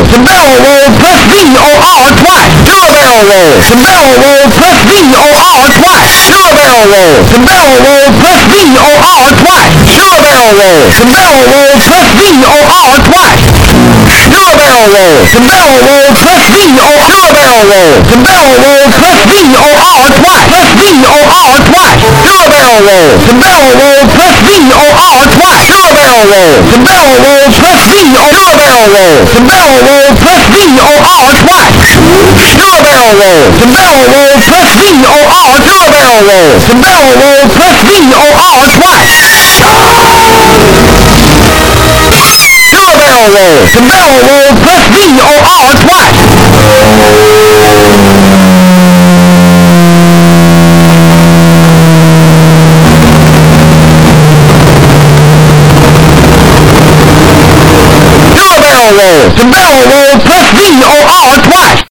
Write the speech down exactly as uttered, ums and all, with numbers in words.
to barrel roll, press V O R twice. Do a barrel roll, to barrel roll, press V O R twice. Do a barrel roll, to barrel roll, press V O R twice. Do a barrel roll, to barrel roll, press V O R twice. Do a barrel roll, to barrel roll, press V O R. Do a barrel roll, to barrel roll, press V O R twice. Press V O R twice. Do a barrel roll, to barrel roll, press V O R twice. Do a barrel roll, to barrel roll, press V O R. Do a barrel roll, to barrel roll, press V O R twice. Do a barrel roll, to barrel roll, press V O R. Do a barrel roll, to barrel roll, press V O R twice. Do a barrel roll, to barrel roll, press V O R twice. Do a barrel roll, to barrel roll, press V O R twice.